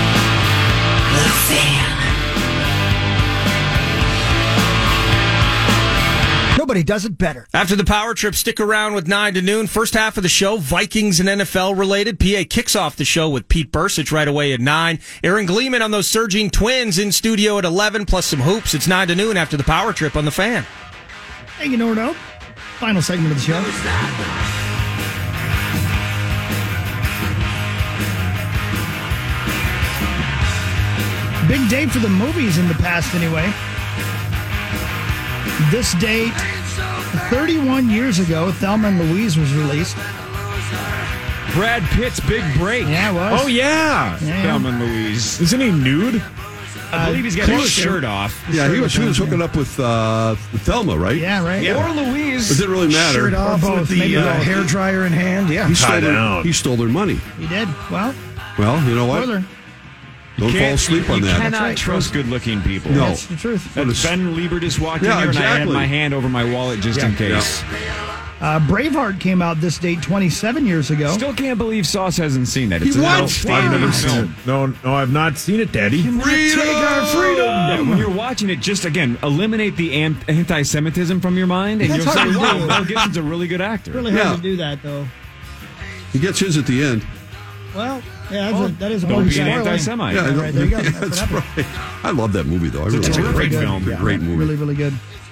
Nobody does it better. After the Power Trip, stick around with 9 to noon. First half of the show, Vikings and NFL related. PA kicks off the show with Pete Bursich right away at 9. Aaron Gleeman on those surging Twins in studio at 11, plus some hoops. It's 9 to noon after the Power Trip on the Fan. Hey, you know what? No? Final segment of the show. Big day for the movies in the past, anyway. This date, 31 years ago, Thelma and Louise was released. Brad Pitt's big break. Yeah, it was. Oh, yeah. Thelma and Louise. Isn't he nude? I believe he's got his shirt off. Yeah, he was hooking up with Thelma, right? Yeah, right. Or Louise. It didn't really matter. Shirt off both, with the maybe both. hair dryer in hand. Yeah. He stole, down. he stole their money. He did. Well, Well, you know what? spoiler. Don't fall asleep on You that. cannot right. trust good-looking people. No. That's the truth. That's Ben Lieber just walked Yeah, in here, and I had exactly. my hand over my wallet just in case. Braveheart came out this date 27 years ago. Still can't believe Sauce hasn't seen that. It's You an what? outstanding film. No, I've not seen it, Daddy. Yeah, when you're watching it, just again eliminate the anti-Semitism from your mind, and That's you'll hard say, to "Wow, do. Mel Gibson's a really good actor." Really hard Yeah. to do that, though. He gets his at the end. Well, yeah, that is a Don't hard be an spoiler. anti-Semite. Yeah, Right, there you go. That's that's what happened. right. I love that movie, though. I really It's a like great it. film. It's a great movie. Really, really good.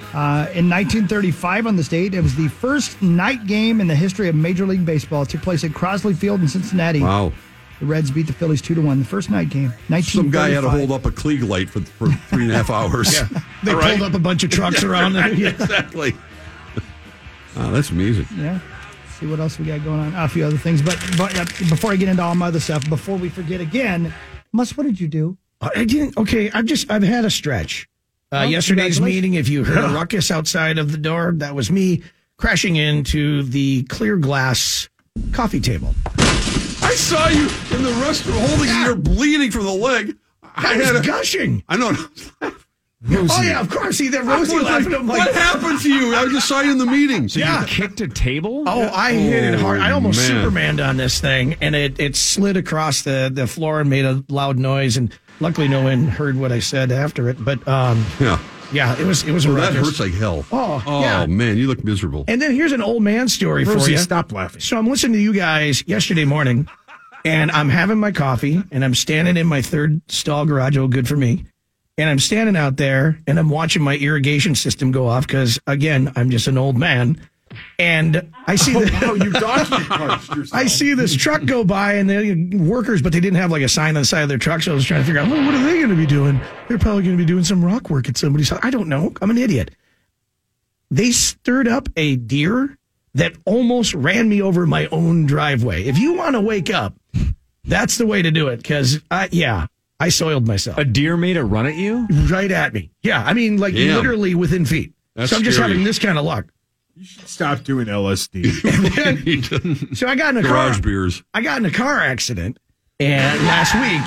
In 1935 on this date, it was the first night game in the history of Major League Baseball. It took place at Crosley Field in Cincinnati. Wow. The Reds beat the Phillies 2-1. The first night game. Some guy had to hold up a Klieg light for 3.5 hours. Yeah. They pulled up a bunch of trucks around there. Yeah, exactly. Oh, that's amazing. Yeah. See what else we got going on. A few other things. But before I get into all my other stuff, before we forget again, Mus, what did you do? I didn't. Okay, I've had a stretch. Yesterday's meeting, if you heard a ruckus outside of the door, that was me crashing into the clear glass coffee table. I saw you in the restroom holding you're bleeding from the leg. I was gushing. I know. Rosie. Oh, yeah, of course. See, that Rosie laughing. I'm like, what happened to you? I just saw you in the meeting. So you kicked a table? Oh, I hit it hard. I almost Supermaned on this thing, and it slid across the floor and made a loud noise, and luckily no one heard what I said after it. But, yeah, it was a ruckus. That hurts like hell. Oh, yeah. Man, you look miserable. And then here's an old man story Rosie, for you. Stop laughing. So I'm listening to you guys yesterday morning, and I'm having my coffee, and I'm standing in my third stall garage. Oh, good for me. And I'm standing out there, and I'm watching my irrigation system go off because, again, I'm just an old man. And I see you donkey punched yourself. I see this truck go by, and the workers, but they didn't have like a sign on the side of their truck, so I was trying to figure out, what are they going to be doing? They're probably going to be doing some rock work at somebody's house. I don't know. I'm an idiot. They stirred up a deer that almost ran me over my own driveway. If you want to wake up, that's the way to do it, because, I soiled myself. A deer made a run at you? Right at me. Yeah, I mean, like literally within feet. That's so I'm just scary. having this kind of luck. You should stop doing LSD. So I got in a garage beers. I got in a car accident, and last week.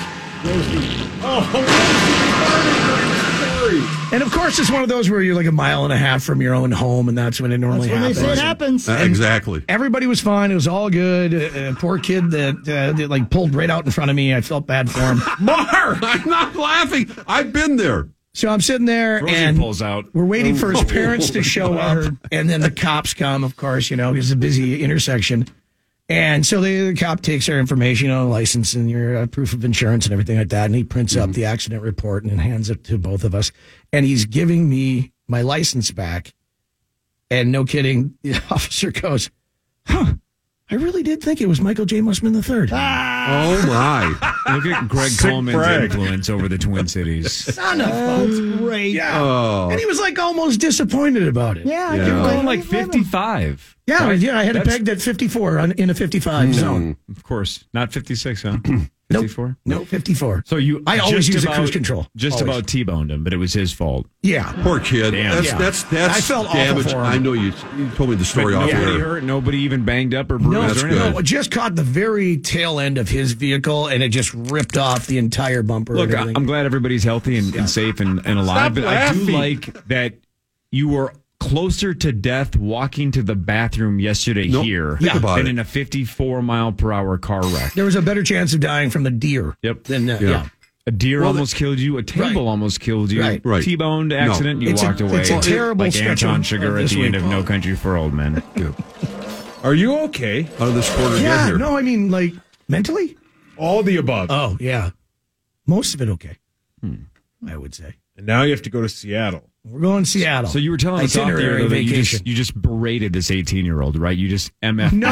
And of course, it's one of those where you're like a mile and a half from your own home, and that's when it normally happens. They say it happens. Exactly. Everybody was fine. It was all good. Poor kid that like pulled right out in front of me. I felt bad for him. Mark, I'm not laughing. I've been there. So I'm sitting there, Rosie and pulls out. We're waiting for his parents to show up, and then the cops come, of course, it's a busy intersection. And so the cop takes our information, license and your proof of insurance and everything like that, and he prints up the accident report and hands it to both of us. And he's giving me my license back, and no kidding, the officer goes, I really did think it was Michael J. Mussman III. Oh, my. Look at Greg Coleman's influence over the Twin Cities. Son of a great. Yeah. Oh. And he was like almost disappointed about it. Yeah. You're going like 55. Yeah, I had it pegged at 54 in a 55 zone. Of course. Not 56, huh? 54? No, 54. So I always use a cruise control. Just Always. about T-boned him, but it was his fault. Yeah. Poor kid. Damn. That's I felt awful damage. for him. I know you told me the story off Nobody air. hurt, nobody even banged up or bruised or anything. No, it just caught the very tail end of his vehicle, and it just ripped off the entire bumper. Look, and everything. I'm glad everybody's healthy and safe and alive, Stop but laughing. I do like that you were closer to death walking to the bathroom yesterday here than in a 54-mile-per-hour car wreck. There was a better chance of dying from a deer. Yep. Than, Yeah. A deer almost killed you. A table almost killed you. Right. T-boned accident. You walked away. It's a terrible like stretch Anton of Sugar at this the end week. of No Country for Old Men. Are you okay? How did this quarter get Yeah, here? no, I mean, like, mentally? All the above. Oh, yeah. Most of it okay, I would say. And now you have to go to Seattle. We're going to Seattle. So you were telling us off the air Itinerary that vacation. you just berated this 18-year-old, right? You just MF. No,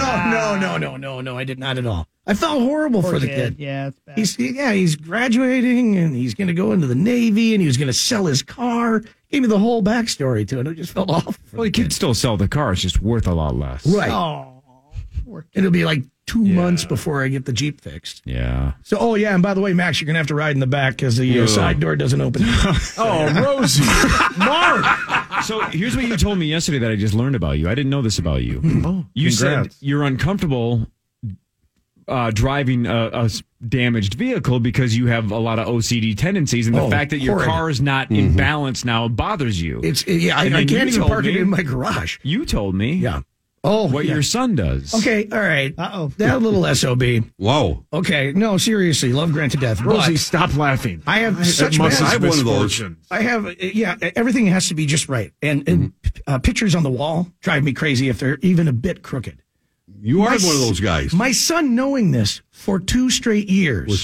I did not at all. I felt horrible for the kid. Yeah, it's bad. He's graduating, and he's going to go into the Navy, and he was going to sell his car. Gave me the whole backstory to it. I just felt awful. Well, you could still sell the car. It's just worth a lot less. Right. Oh, It'll be like 2 months before I get the Jeep fixed. Yeah. So, and by the way, Max, you're going to have to ride in the back because the side door doesn't open. Rosie. Mark! So here's what you told me yesterday that I just learned about you. I didn't know this about you. You congrats. said you're uncomfortable driving a damaged vehicle because you have a lot of OCD tendencies, and the fact that your car is not in balance now bothers you. I can't even park it in my garage. You told me. Yeah. What your son does. Okay, all right. That little SOB. Whoa. Okay, no, seriously, love Grant to death. Rosie, but stop laughing. I have such I bad... have one of those. I have, everything has to be just right. And pictures on the wall drive me crazy if they're even a bit crooked. You are one of those guys. My son, knowing this for 2 straight years,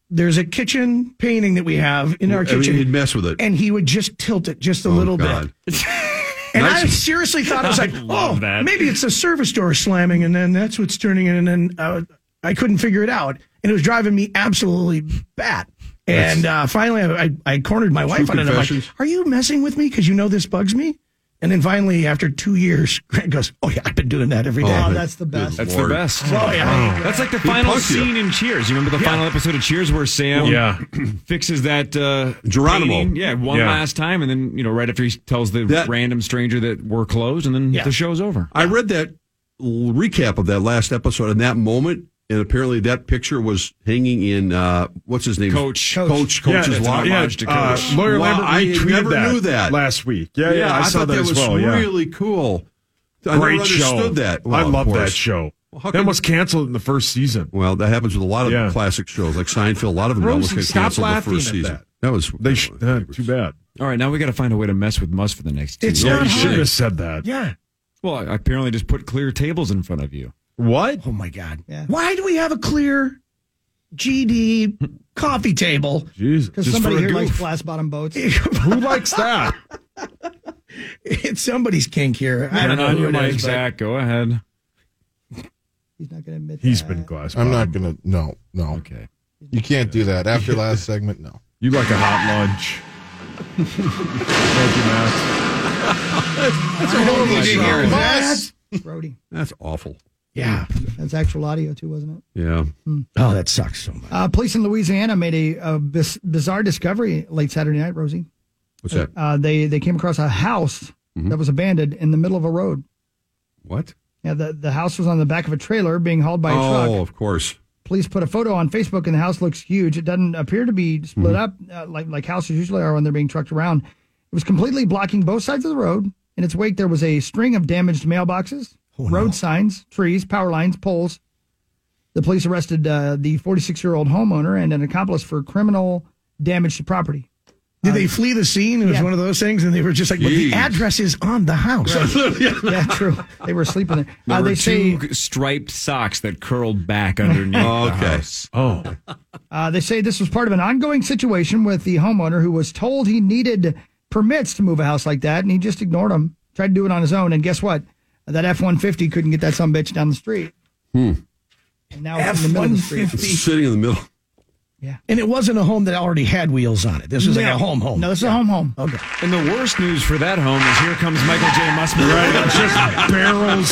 there's a kitchen painting that we have in our kitchen. He'd mess with it. And he would just tilt it just a little bit. And I seriously thought, I was like, maybe it's a service door slamming, and then that's what's turning it. And then I couldn't figure it out. And it was driving me absolutely bat. And finally, I cornered my wife on it. I'm like, are you messing with me because you know this bugs me? And then finally, after 2 years, Greg goes, oh, yeah, I've been doing that every day. Oh, that's the best. That's the best. Oh, yeah. That's like the final scene in Cheers. You remember the final episode of Cheers where Sam fixes that Geronimo. painting? One last time. And then, right after he tells the random stranger that we're closed, and then the show's over. I read that recap of that last episode in that moment. And apparently that picture was hanging in, what's his name? Coach's lodge. Lawyer Lambert retweeted knew that last week. Yeah, I saw that as well. That was really cool. I Great never show. understood that. I love that show. That was canceled in the first season. Well, that happens with a lot of classic shows, like Seinfeld. A lot of them almost get canceled the first season. That was too bad. All right, now we got to find a way to mess with Musk for the next 2 It's years. not You should hard. have said that. Yeah. Well, I apparently just put clear tables in front of you. What? Oh, my God. Yeah. Why do we have a clear GD coffee table? Jesus. Because somebody here likes glass bottom boats. Who likes that? It's somebody's kink here. I Turn don't know on who your it mic, is, but- Zach. Go ahead. He's not going to admit He's that. been glass. I'm not going to. No. Okay. You can't do that. After last segment, no. You like a hot lunch. Thank you, Matt. That's a horrible thing to hear. That's Brody. That's awful. Yeah. That's actual audio, too, wasn't it? Yeah. Oh, that sucks so much. Police in Louisiana made a bizarre discovery late Saturday night, Rosie. What's that? They came across a house that was abandoned in the middle of a road. What? Yeah, the house was on the back of a trailer being hauled by a truck. Oh, of course. Police put a photo on Facebook, and the house looks huge. It doesn't appear to be split up like houses usually are when they're being trucked around. It was completely blocking both sides of the road. In its wake, there was a string of damaged mailboxes, road signs, trees, power lines, poles. The police arrested the 46-year-old homeowner and an accomplice for criminal damage to property. Did they flee the scene? It was one of those things, and they were just like, but the address is on the house. Yeah, true. They were sleeping there. There were they say two striped socks that curled back underneath the house. Oh. They say this was part of an ongoing situation with the homeowner who was told he needed permits to move a house like that, and he just ignored them. Tried to do it on his own, and guess what? That F-150 couldn't get that sumbitch down the street. And now it's in the middle of the street. It's sitting in the middle. Yeah. And it wasn't a home that already had wheels on it. This was like a home. No, this is a home. Okay. And the worst news for that home is here comes Michael J. Musman. Right, it just barrels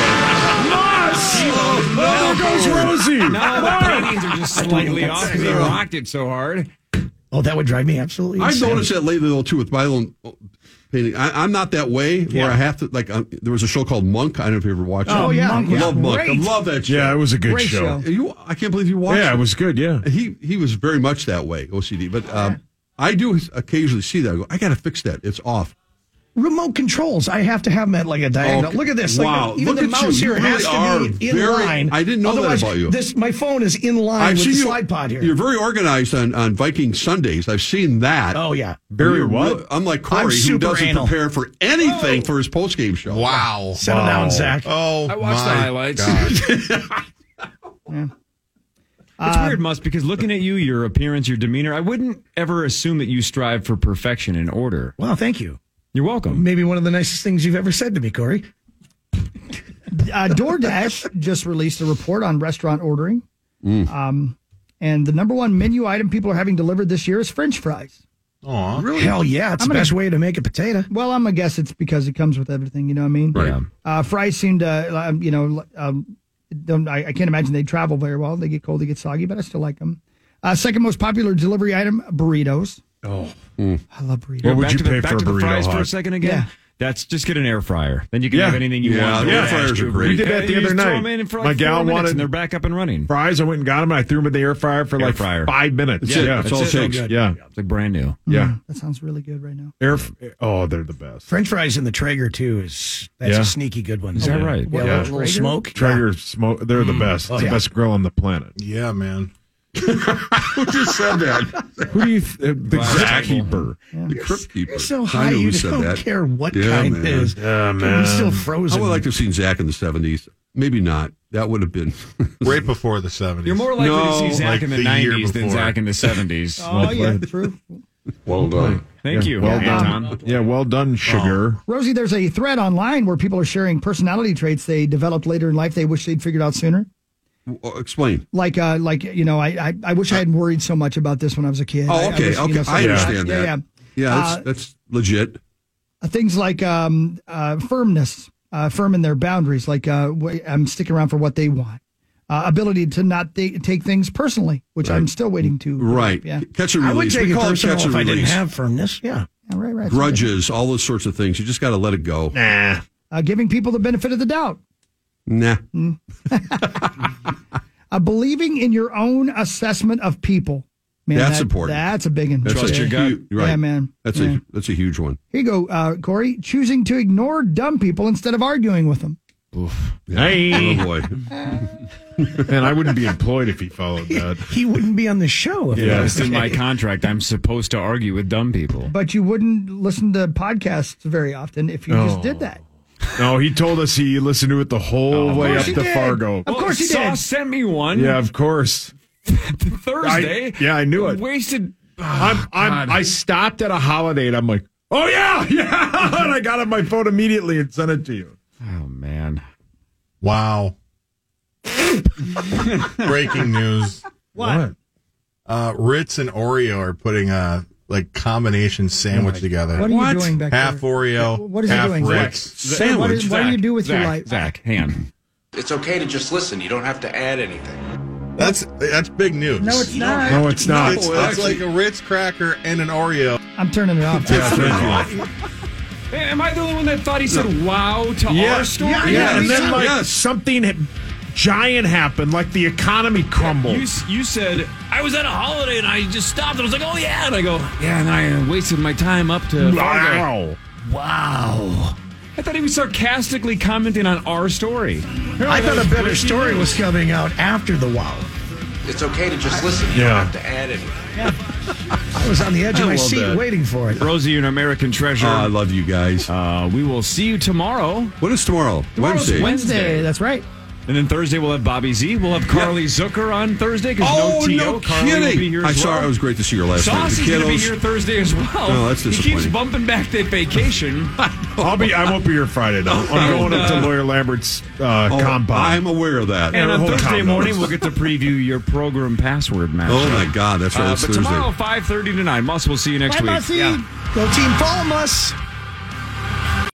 into it. There goes Rosie. Now the paintings are just slightly off because they rocked it so hard. Oh, that would drive me absolutely I've insane. noticed that lately, though, too, with my own painting. I'm not that way where I have to, like, there was a show called Monk. I don't know if you ever watched it. Oh, yeah. I love Monk. I Great. love that show. Yeah, it was a good Great show. I can't believe you watched it. Yeah, it was good, yeah. He was very much that way, OCD. But I do occasionally see that. I go, I got to fix that. It's off. Remote controls. I have to have them at like a diagonal. Okay. Look at this. Wow. Like, even Look the at mouse you. here You has really to be are in very- line. I didn't know that Otherwise, about you. My phone is in line with the slide pod here. You're very organized on Viking Sundays. I've seen that. Oh, yeah. Very what? Unlike Corey, I'm who super doesn't anal. prepare for anything for his postgame show. Wow. Settle down, Zach. Oh, I watched the my highlights. God. It's weird, Musk, because looking at you, your appearance, your demeanor, I wouldn't ever assume that you strive for perfection and order. Well, thank you. You're welcome. Maybe one of the nicest things you've ever said to me, Corey. DoorDash just released a report on restaurant ordering. And the number one menu item people are having delivered this year is French fries. Aw. Really? Hell yeah. It's the best way to make a potato. Well, I'm going to guess it's because it comes with everything, you know what I mean? Right. Fries seem to, I can't imagine they travel very well. They get cold, they get soggy, but I still like them. Second most popular delivery item, burritos. Oh. I love burritos. What would back you to the, pay back for a to the burrito, fries for a Hawk? second again? Yeah. That's just get an air fryer. Then you can Yeah. have anything you Yeah, want. the air fryers are great. We did that the You other just throw night. them in for like My 4 gal minutes wanted and they're back up and running. fries. I went and got them, and I threw them in the air fryer for Air like fryer. 5 minutes. That's it. Yeah, That's all it so takes. good. Yeah. It's like brand new. Yeah. That sounds really good right now. Oh, they're the best. French fries in the Traeger, too, that's Yeah. a sneaky good one. Is that right? Yeah, Yeah. a little smoke. Traeger smoke. They're the best. It's the best grill on the planet. Yeah, man. Who just said that? Who do you? The Crypt Keeper. The Crypt Keeper. You're so I high, knew you who said don't that. care what Yeah, kind man. it is. Yeah, man. He's still I frozen. would like to have seen Zach in the 70s. Maybe not. That would have been right before the 70s. You're more likely to see Zach like in the the year 90s than before. Zach in the 70s. Oh, yeah, true. Well done. Thank you. Well Anton. done. Yeah, well done, sugar. Rosie, there's a thread online where people are sharing personality traits they developed later in life they wish they'd figured out sooner. Explain. Like I wish I hadn't worried so much about this when I was a kid. Oh, okay. I wish, I understand that. Yeah. Yeah, that's legit. Things like firmness, firm in their boundaries, like I'm sticking around for what they want. Ability to not take things personally, which I'm still waiting to. Right. Yeah. Catch and I would release. take We it call it personal catch and if I didn't release. have firmness. Yeah. Right. Grudges, all those sorts of things. You just got to let it go. Nah. Giving people the benefit of the doubt. Nah. Believing in your own assessment of people. Man, That's important. That's a big one. Trust your gut. Right. Yeah, man. That's a huge one. Here you go, Corey. Choosing to ignore dumb people instead of arguing with them. Hey. Oh boy. Man, I wouldn't be employed if he followed that. He wouldn't be on the show. Yeah, it's in my contract. I'm supposed to argue with dumb people. But you wouldn't listen to podcasts very often if you just did that. No, he told us he listened to it the whole way up to Fargo. Of course he did. Sauce sent me one. Yeah, of course. Thursday. I knew it. Wasted. I stopped at a holiday and I'm like, oh yeah, and I got on my phone immediately and sent it to you. Oh man! Wow. Breaking news. What? Ritz and Oreo are putting a combination sandwich together. What are you doing back half there? Oreo, What is he half doing? Ritz. Sandwich. What do you do with your life? Zach, hang on. It's okay to just listen. You don't have to add anything. That's big news. No, it's not. No, it's not. It's like a Ritz cracker and an Oreo. I'm turning it off. Hey, am I the only one that thought he said "wow" to our story? Yeah, and then something giant happened, like the economy crumbled. You said I was at a holiday and I just stopped and I was like, oh yeah, and I go, yeah, and I wasted my time up to Fargo. Wow. I thought he was sarcastically commenting on our story. I thought a better story was coming out after the wow. It's okay to just listen. You don't have to add anything. I was on the edge of my seat that. waiting for it. Rosie, you're an American treasure. I love you guys. We will see you tomorrow. What is tomorrow? Tomorrow's Wednesday. That's right. And then Thursday we'll have Bobby Z. We'll have Carly Zucker on Thursday because no T.O. no Carly will be here as well. It was great to see her last night. Sauce is going to be here Thursday as well. Oh, that's he disappointing. keeps bumping back that vacation. I won't be here Friday though. I'm going up to Lawyer Lambert's compound. I'm aware of that. And on whole Thursday compound. morning we'll get to preview your program password match. Oh my God, that's right. It's but Thursday. tomorrow 5:30 to 9. Muss, we'll see you next week. Go Team Follow Us.